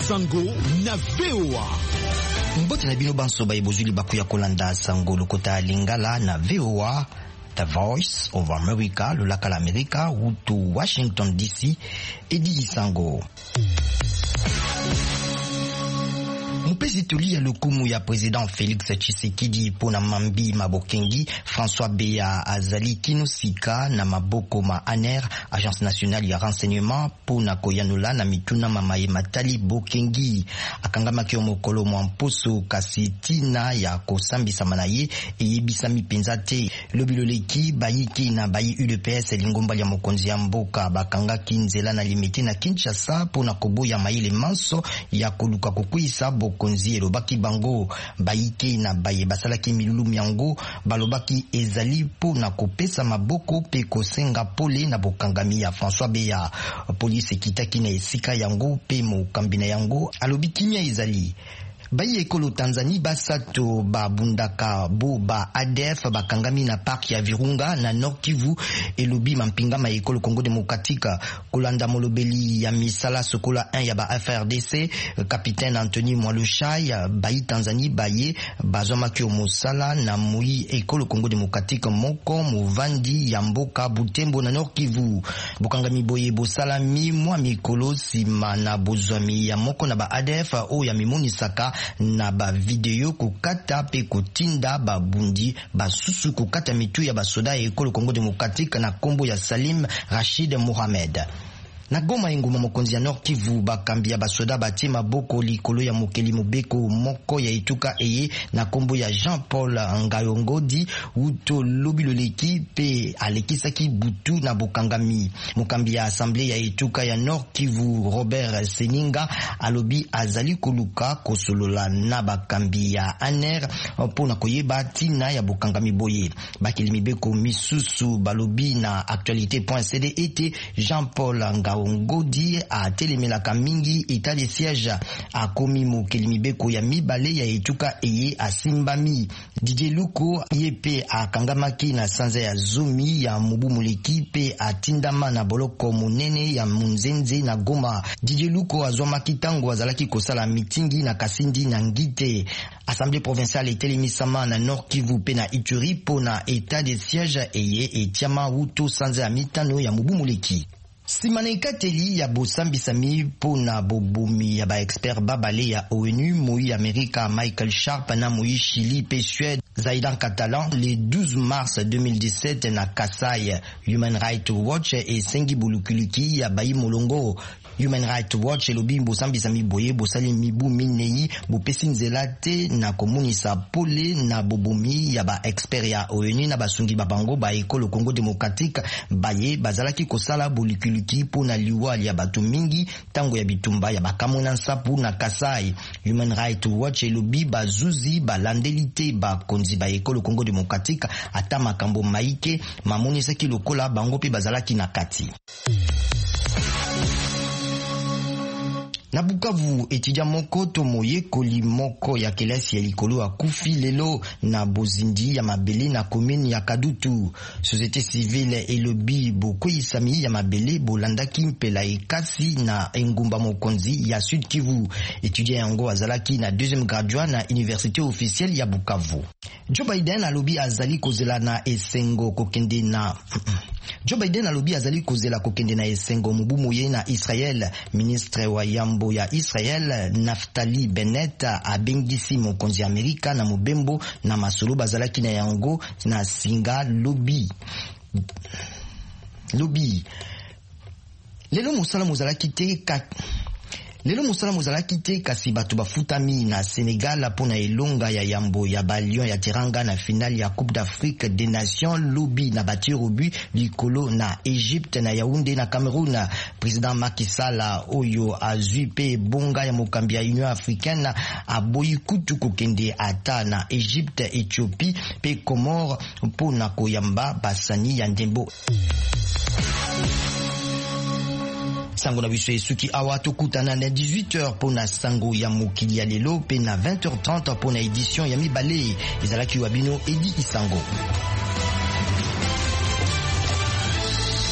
Sango na VOA. Mbote na bino banso ba ebozuli bakuya kolanda Sango lokota lingala na VOA, The Voice of America, lolaka la America, wutu Washington DC, Edi Sango. Mpezi toli ya lokumu ya President Félix Tshisekedi pona mambi mabokengi François Beya azali kinosika na maboko ma ANR, Agence Nationale ya Renseignement, pona koyanula na mituna mamaye matali bokengi akangama kyo mokolo mwamposo kasi tina ya kosambisa manaye eyebisa mipenza te lobiloleki bayiki na bayi UDPS lingomba ya mokonzi ya mboka bakanga kinzela na limiti na Kinshasa pona koboya mayele manso ya koluka kokwisa konzi elobaki bango bayike na baye basalaki milulu yango balobaki ezali po na kopesa maboko pe kosenga pole na bokangami ya François Beya. Police kitaki na esika yango pe mokambi na yango alobi kimia ezali bayi ekolo Tanzanie basato babundaka bo ba ADF bakangami na park ya Virunga na Nord Kivu elobi mampinga ma ekolo Congo Démocratique kolanda molobeli ya misala sokola 1 ya ba FRDC capitaine Anthony Mwalushai bayi Tanzanie baye bazomaki mosala na mui ekolo Congo Démocratique moko movandi ya mboka Butembo na Nord Kivu bokangami boye bosala mi mwa mikolo sima na bozwami ya moko na ba ADF o ya mimonisaka na ba video kokata pe kotinda babundi basusu kokata mitu ya basoda ekolo Congo Démocratique na kombo ya Salim Rashid Mohamed. Na Goma inguma mokonzi ya Nord Kivu bakambia basoda batie maboko likolo ya mokeli mobeko moko ya etuka eye na kombo ya Jean-Paul Ngayongodi uto lobiloleki pe alekisaki butu na bokangami. Mokambi ya assemblée ya etuka ya Nord Kivu Robert Seninga alobi azali koluka kosolola na bakambi ya ANR pona koyeba tina ya bokangami boye. Bakeli mibeko misusu balobi na actualité.cd ete Jean-Paul Ngayongodi a telemelaka mingi etat de siège a komi mokeli mibeko ya mibale ya etuka eye asimbami. Didier Luko yepe a kangamaki na sanza ya zomi ya mubu muleki pe atindama na boloko monene ya munzenze na Goma. Didier Luko azomaki tango azalaki kosala mitingi na Kasindi na Ngite. Assemblée provinciale etelemisama na Nord Kivu pe na Ituri pona etat de siège eye etiama wuto sanza ya mitano ya mubu muleki. Simaneka teli ya bosambisami pona bobomi ya ba expert babale ya ONU moi Amerika Michael Sharp na moi Chili pe Suède Zaidan Catalan le 12 mars 2017 na Kasai. Human Rights Watch et Sengi Bulukuliki ya bayi molongo. Human Rights Watch elobi bosambisami boye bosali mibu minei bopesi nzela te na komunisa pole na bobomi ya ba expert ya ONU na basungi babango ba ekolo Congo Démocratique baye bazalaki kosala bolukuliki pona liwali ya batu mingi tango ya bitumba ya bakamona nsapu na Kasai. Human Rights Watch elobi bazuzi balandelite bakonzi ba ekolo Congo Démocratique ata makambo maike mamonisaki lokola bango pe bazalaki na kati. Na Bukavu, etudia moko tomoye koli moko ya kelasi ya likolo akufi lelo na bozindi ya mabele na commune ya Kadutu. Société civile elobi bokoyisami ya mabele bolandaki mpela ekasi na engumba mokonzi ya Sud Kivu. Etudia yango azalaki na deuxième graduat na université officielle ya Bukavu. Joe Biden alobi azali kozela na esengo kokende na Joe Biden alobi azali kozela kokende na esengo mubumu ye na Israel. Ministre wa yambo ya Israel Naftali Bennett abengisi mokonzi Amerika na mobembo na masolo bazalaki na yango na singa lobby. Lelo musala mozalaki te kasi bato bafutami na Sénégal pona elonga ya yambo ya Balion ya Teranga na finale ya Coupe d'Afrique des Nations lobby na bati robu likolo na Egypte na Yaoundé na Cameroun. Président Macky Sall oyo azui pe bonga ya mokambi ya Union Africaine aboyi kutu kokende ata na Egypte, Ethiopie pe Comore pona koyamba basani ya ndembo. Sango na biso esuki awa tokutana na 18h pona sango ya mokili ya lelo pe na 20h30 pona édition ya mibale ezalaki wabino Edi Isango.